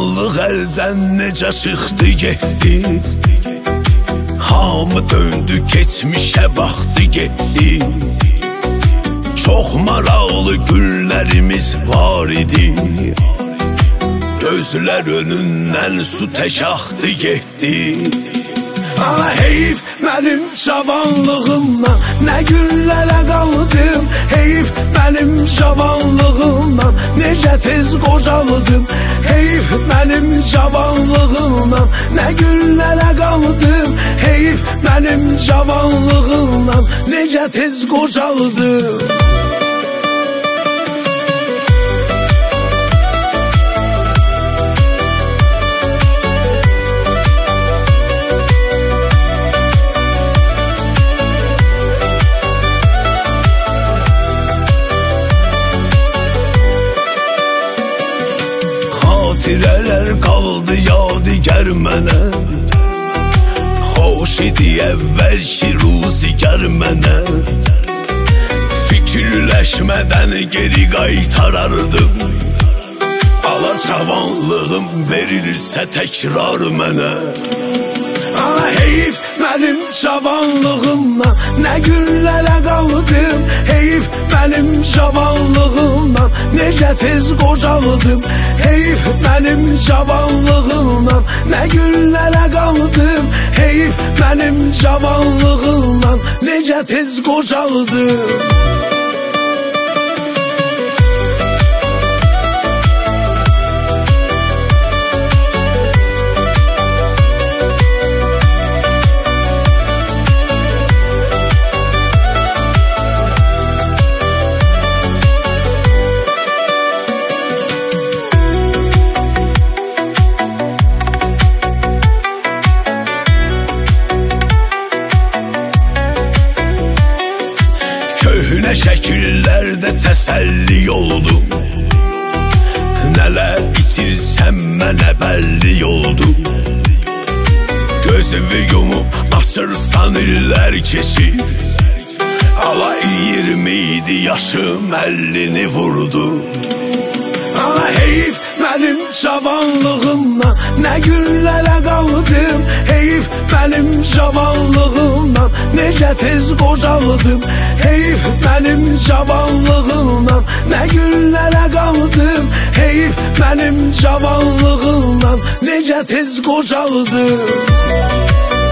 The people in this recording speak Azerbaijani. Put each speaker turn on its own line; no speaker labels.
cavanlıq əldən necə çıxdı getdi. Hamı döndü keçmişə baxdı getdi. Çox maraqlı günlərimiz var idi. Gözlər önündən su tək axdı getdi. Ana heyif mənim cavanlığımdan, nə günlərə qaldım. Heyif mənim cavanlığımdan, necə tez qocaldım. Heyif mənim cavanlığımdan, nə günlərə qaldım. Heyif mənim cavanlığımdan, necə tez qocaldım. Xatirələr qaldı yadigar mənə. Xoş idi əvvəlki ruzigar mənə. Fikirləşmədən geri qaytarardım. Ala cavanlığım verilirsə təkrar mənə. Ana heyif mənim cavanlığımdan, nə günlərə qaldım. Heyif mənim cavanlığımdan, necə tez qocaldım. Heyif mənim cavanlığımdan, nə günlərə qaldım. Heyif mənim cavanlığımdan, necə tez qocaldım. Köhnə şəkillərdə təsəlli oldu. Nələr itirsəm mənə bəlli oldu. Gözümü yumub açırsan illər keçir. Ala 20 idi yaşım 50'ni vurdu. Ana heyif mənim cavanlığımdan, nə günlərə qaldım. Heyif mənim cavanlığımdan, necə tez qocaldım. Heyif mənim cavanlığımdan, nə günlərə qaldım. Heyif mənim cavanlığımdan, necə tez qocaldım.